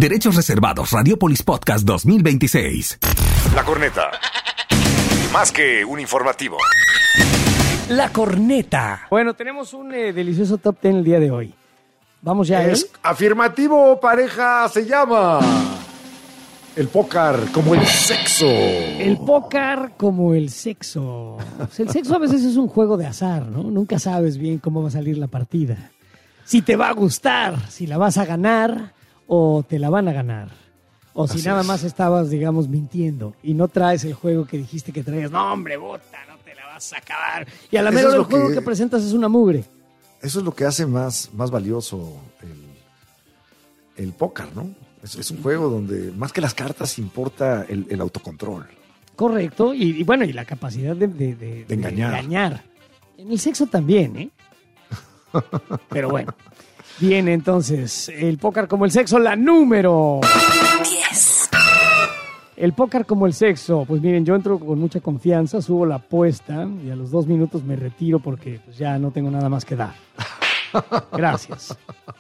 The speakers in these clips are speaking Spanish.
Derechos reservados. Radiopolis Podcast 2026. La Corneta. Más que un informativo. La Corneta. Bueno, tenemos un delicioso top 10 el día de hoy. Vamos ya, Es afirmativo, pareja, se llama el póker como el sexo. El póker como el sexo. Pues el sexo a veces es un juego de azar, ¿no? Nunca sabes bien cómo va a salir la partida. Si te va a gustar, si la vas a ganar o te la van a ganar. O si Así nada es. más estabas, digamos, mintiendo y no traes el juego que dijiste que traías. No, hombre, bota, no te la vas a acabar. Y a la Eso mera es el lo juego que- que presentas es una mugre. Eso es lo que hace más valioso el póker, ¿no? Es un juego donde más que las cartas importa el autocontrol. Correcto, y bueno, y la capacidad de engañar. En el sexo también, ¿eh? Pero bueno. Bien, entonces, el póker como el sexo, la número 10. El póker como el sexo. Pues miren, yo entro con mucha confianza, subo la apuesta y a los 2 minutos me retiro porque pues, ya no tengo nada más que dar. Gracias.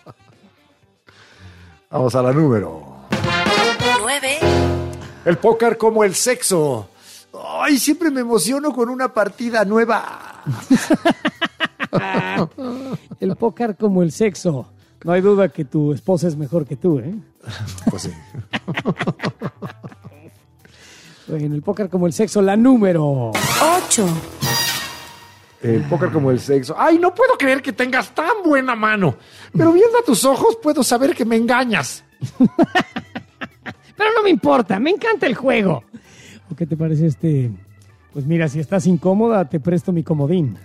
Vamos a la número 9. El póker como el sexo. Ay, siempre me emociono con una partida nueva. El póker como el sexo. No hay duda que tu esposa es mejor que tú, ¿eh? Pues sí. En el póker como el sexo, la número 8. El póker como el sexo. Ay, no puedo creer que tengas tan buena mano. Pero viendo a tus ojos puedo saber que me engañas. Pero no me importa, me encanta el juego. ¿O qué te parece este? Pues mira, si estás incómoda, te presto mi comodín.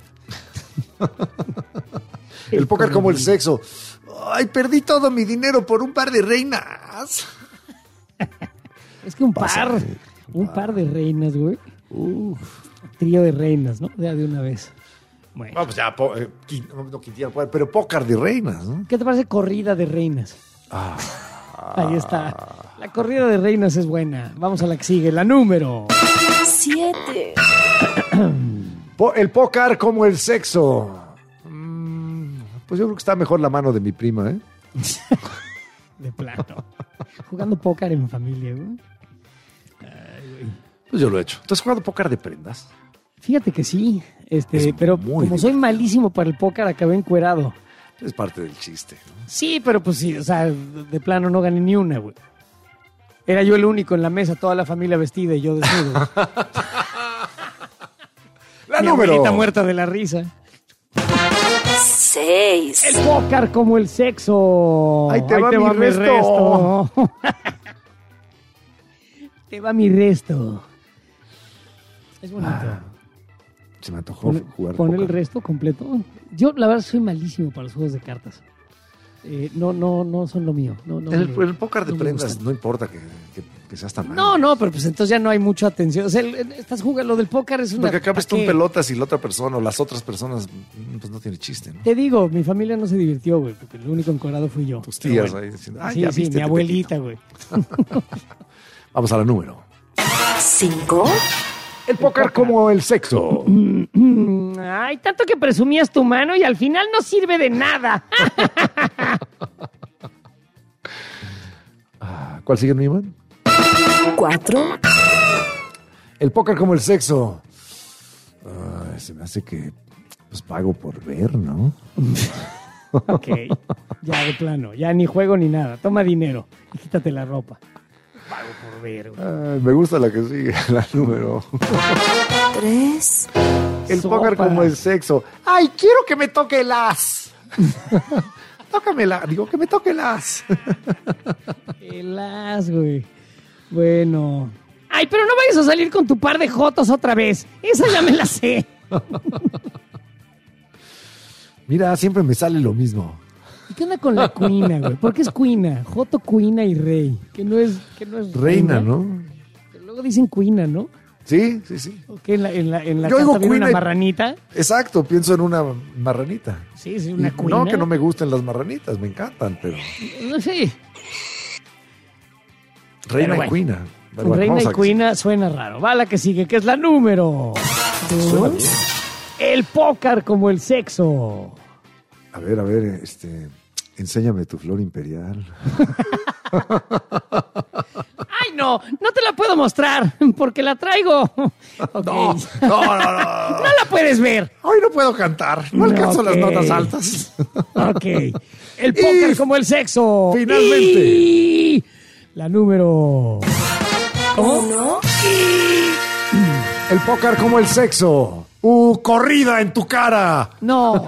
El póker como el sexo. Ay, perdí todo mi dinero por un par de reinas. Es que un par de reinas, güey. Trío de reinas, ¿no? Ya de una vez. Bueno. No, pues ya, no Quintana, pero póker de reinas, ¿no? ¿Qué te parece corrida de reinas? Ahí está. La corrida de reinas es buena. Vamos a la que sigue, la número 7. El póker como el sexo. Pues yo creo que está mejor la mano de mi prima, ¿eh? de plano. Jugando póker en familia, güey. Pues yo lo he hecho. ¿Tú has jugado póker de prendas? Fíjate que sí, Es pero muy como divertido. soy malísimo para el póker, acabé encuerado. Es parte del chiste, ¿no? Sí, pero pues sí, o sea, de plano no gané ni una, güey. Era yo el único en la mesa, toda la familia vestida y yo desnudo. La Mi número. abuelita muerta de la risa. 6. El póker como el sexo. Ahí te va mi resto. resto. Te va mi resto. Es bonito. Se me antojó jugar Poner el póker. resto completo. Yo, la verdad, soy malísimo para los juegos de cartas. No son lo mío. No, El póker de no me prendas gustan. no importa que seas tan malo. No, pero pues entonces ya no hay mucha atención. O sea, estás jugando, lo del póker es una... Porque acabas tú ¿pa' en qué? pelotas y la otra persona o las otras personas, pues no tiene chiste, ¿no? Te digo, mi familia no se divirtió, güey, porque el único encorado fui yo. Tus Pero tías bueno. ahí diciendo, Sí, ya sí, viste, mi abuelita, güey. Vamos a la número. 5. El póker como el sexo. Ay, tanto que presumías tu mano y al final no sirve de nada. ¿Cuál sigue, mi man? 4. El póker como el sexo. Se me hace que pues pago por ver, ¿no? Ok, ya de plano, ya ni juego ni nada. Toma dinero y quítate la ropa. Pago por ver, güey. Me gusta la que sigue, la número. 3. El Sopas. póker como el sexo. ¡Ay, quiero que me toque el as! Tócamela, digo que me toque el as. El as, güey. Bueno. Ay, pero no vayas a salir con tu par de jotos otra vez. Esa ya me la sé. Mira, siempre me sale lo mismo. ¿Y qué onda con la cuina, güey? ¿Por qué es cuina? Joto, cuina y rey. Que no es Reina, ¿no? Pero luego dicen cuina, ¿no? Sí, sí, sí. ¿O qué? En la Yo digo carta viene cuina una y- marranita. Exacto, pienso en una marranita. Sí, sí, una Y cuina. no, que no me gusten las marranitas, me encantan, pero... No sé. Reina bueno. y cuina. Pero bueno, Reina vamos y a- cuina suena raro. Va la que sigue, que es la número Suena 2. bien. El póker como el sexo. A ver, enséñame tu flor imperial. Ay, no te la puedo mostrar porque la traigo. Okay. No. No la puedes ver. Hoy no puedo cantar. No alcanzo las Ok. notas altas. Ok. El póker Y como el sexo. finalmente. Y la número... ¿Cómo? 1, El póker como el sexo. Corrida en tu cara. No.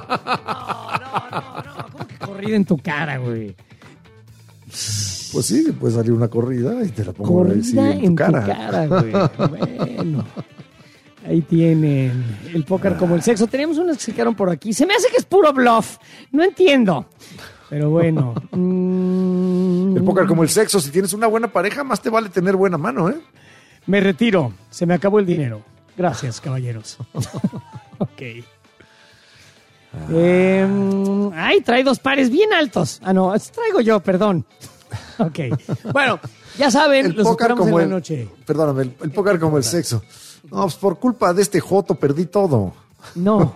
¿Cómo que corrida en tu cara, güey? Pues sí, puede salir una corrida y te la pongo ahí, sí, Corrida en tu cara. güey. Bueno. Ahí tienen el póker como el sexo. Teníamos unas que se quedaron por aquí. Se me hace que es puro bluff. No entiendo. Pero bueno. El póker como el sexo. Si tienes una buena pareja, más te vale tener buena mano, ¿eh? Me retiro. Se me acabó el dinero. Gracias, caballeros. Ok. Ay, trae dos pares bien altos. Ah, no, traigo yo, perdón. Ok. Bueno, ya saben, El los póker esperamos como en la noche. Perdóname, el póker como el sexo. No, pues por culpa de este joto perdí todo. No.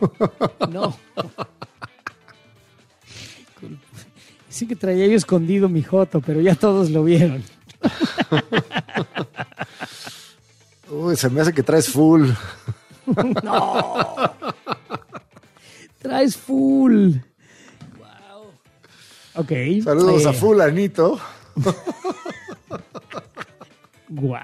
Sí que traía yo escondido mi joto, pero ya todos lo vieron. Uy, se me hace que traes full. Traes full. Wow. Ok. Saludos a fulanito. Wow.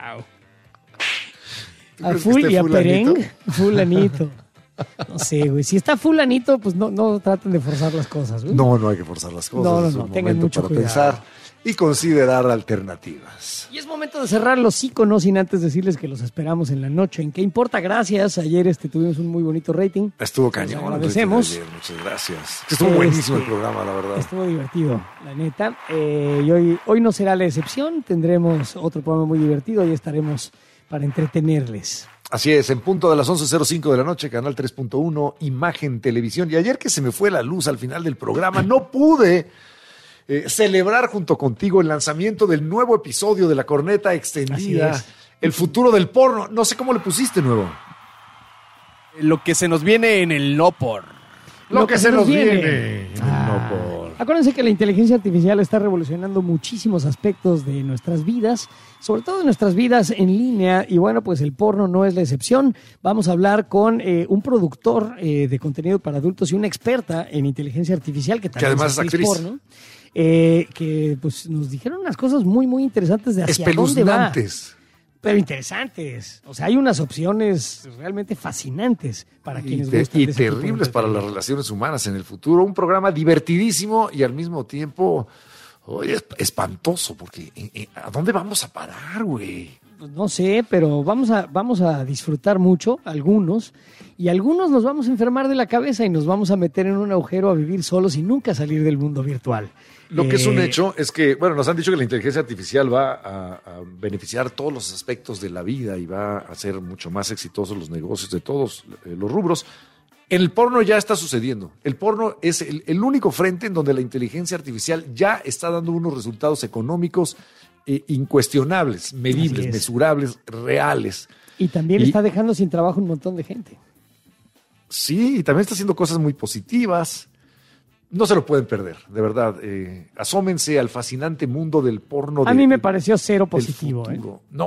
¿Tú A crees que full esté y a fulanito? pereng, fulanito. No sé, güey. Si está fulanito, pues no traten de forzar las cosas, güey. No hay que forzar las cosas. No, Es un tengan momento mucho para cuidado. pensar y considerar alternativas. Y es momento de cerrar los iconos sin antes decirles que los esperamos en la noche. ¿En qué importa? Gracias. Ayer tuvimos un muy bonito rating. Estuvo cañón. agradecemos. Ayer, muchas gracias. Estuvo buenísimo el programa, la verdad. Estuvo divertido, la neta. Y hoy no será la excepción. Tendremos otro programa muy divertido y estaremos para entretenerles. Así es, en punto de las 11:05 de la noche, Canal 3.1, Imagen Televisión. Y ayer que se me fue la luz al final del programa, no pude celebrar junto contigo el lanzamiento del nuevo episodio de La Corneta Extendida, Así es. El futuro del porno. No sé cómo le pusiste nuevo. Lo que se nos viene en el no por. Lo que se nos viene. Acuérdense que la inteligencia artificial está revolucionando muchísimos aspectos de nuestras vidas, sobre todo de nuestras vidas en línea, y bueno, pues el porno no es la excepción. Vamos a hablar con un productor de contenido para adultos y una experta en inteligencia artificial que también además es actriz. porno, que pues nos dijeron unas cosas muy, muy interesantes de hacia dónde va. Espeluznantes. Pero interesantes. O sea, hay unas opciones realmente fascinantes para quienes gustan Y de ese tipo de terribles para las entretenimiento. relaciones humanas en el futuro. Un programa divertidísimo y al mismo tiempo espantoso, porque ¿a dónde vamos a parar, güey? Pues no sé, pero vamos a disfrutar mucho, algunos, y algunos nos vamos a enfermar de la cabeza y nos vamos a meter en un agujero a vivir solos y nunca salir del mundo virtual. Lo que es un hecho es que, bueno, nos han dicho que la inteligencia artificial va a beneficiar todos los aspectos de la vida y va a hacer mucho más exitosos los negocios de todos los rubros. En el porno ya está sucediendo. El porno es el único frente en donde la inteligencia artificial ya está dando unos resultados económicos incuestionables, medibles, Así es. mesurables, reales. Y también está dejando sin trabajo un montón de gente. Sí, y también está haciendo cosas muy positivas. No se lo pueden perder, de verdad. Asómense al fascinante mundo del porno. A mí me pareció cero del positivo. futuro. No.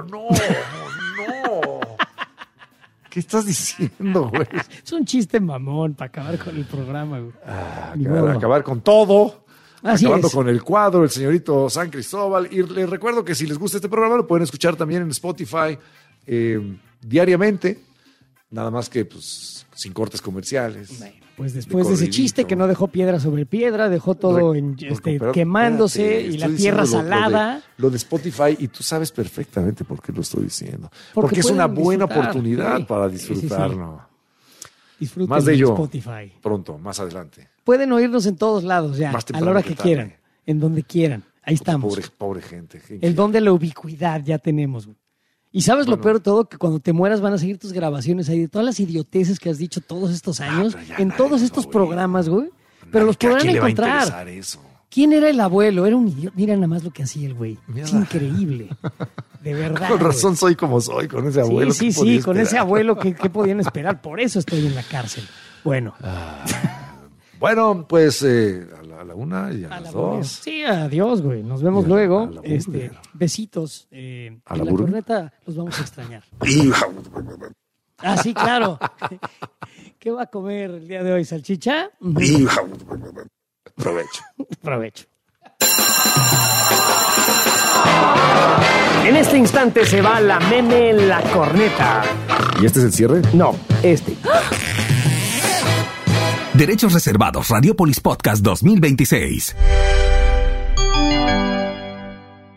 ¿Qué estás diciendo, güey? Es un chiste mamón para acabar con el programa, güey. Ni modo. Acabar con todo. Así acabando es. con el cuadro, el señorito San Cristóbal. Y les recuerdo que si les gusta este programa, lo pueden escuchar también en Spotify diariamente. Nada más que, pues, sin cortes comerciales. Bueno, pues después de ese chiste que no dejó piedra sobre piedra, dejó todo Pero quemándose espérate, y la estoy tierra diciendo salada. Lo de Spotify, y tú sabes perfectamente por qué lo estoy diciendo. Porque Porque es una pueden buena disfrutar, oportunidad sí. para Sí, sí, disfrutar, sí. ¿no? Disfruten Más de de ello. Spotify. Pronto, más adelante. Pueden oírnos en todos lados ya, Más a temprano la hora que que tarde. quieran, en donde quieran. Ahí estamos. Pobre gente. El don de la ubicuidad ya tenemos, güey. Y sabes lo Bueno. peor de todo, que cuando te mueras van a seguir tus grabaciones ahí de todas las idioteces que has dicho todos estos años, pero ya en nadie todos lo estos oye. programas, güey. Pero los ¿A quién podrán le va a encontrar. interesar eso? ¿Quién era el abuelo? Era un idiota. Mira nada más lo que hacía el güey. Mira. Es increíble. De verdad. Con razón güey. soy como soy, con ese abuelo. Sí, ¿qué sí, podía sí, con ese esperar? abuelo, ¿qué podían esperar? Por eso estoy en la cárcel. Bueno, Bueno, pues a a la 1 y a A las la 2. burger. Sí, adiós, güey. Nos vemos Y luego. a la burger. Besitos. ¿A En la la burger? corneta los vamos a extrañar. Ah, sí, claro. ¿Qué va a comer el día de hoy? ¿Salchicha? Provecho. Provecho. En este instante se va la meme en la corneta. ¿Y este es el cierre? No, este. Derechos reservados. Radiopolis Podcast 2026.